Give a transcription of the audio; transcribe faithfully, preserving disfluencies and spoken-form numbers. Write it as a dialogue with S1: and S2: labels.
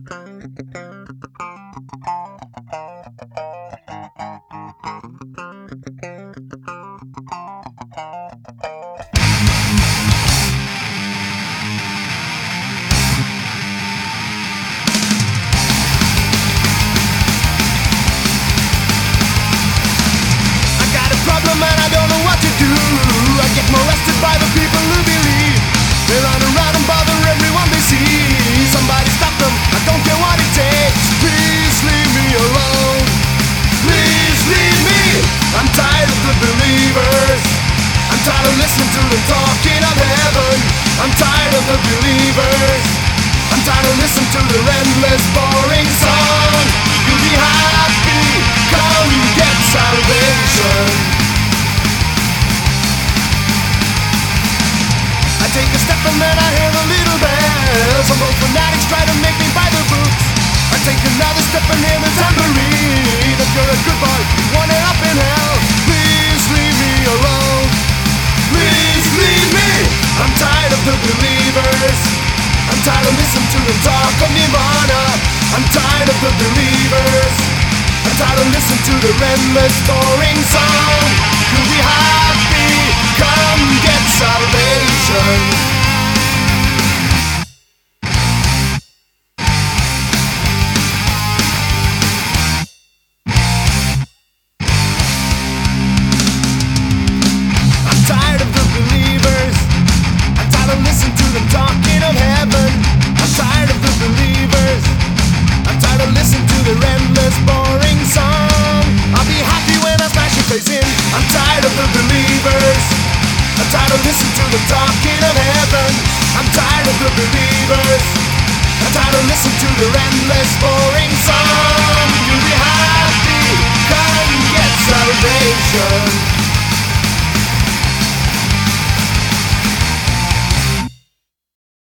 S1: And I don't know what to do. I get molested by the people who believe. They run around and bother everyone they see. Somebody stop them, I don't care what it takes. Please leave me alone. Please leave me. I'm tired of the believers. I'm tired of listening to them talking of heaven. I'm tired of the believers. I'm tired of listening to their endless boring song. You'll be happy, come get salvation. I take a step and then I hear the little bells. Some old fanatics try to make me buy the books. I take another step and hear the tambourine. If you're a good boy, you want it up in hell. Please leave me alone. Please leave me. I'm tired of the believers. I'm tired of listening to them talk of Nirvana. I'm tired of the believers. I'm tired of listening to their endless boring song. You'll be happy, come get salvation. I'm tired of the believers. I'm tired of listening to them talking of heaven. I'm tired of the believers. I'm tired of listening to their endless boring song. I'll be happy when I smash your face in. I'm tired of the believers. I'm tired of listening to them talking of heaven. I'm tired of the believers. I'm tired of listening to their endless boring song. You'll be happy, come get salvation.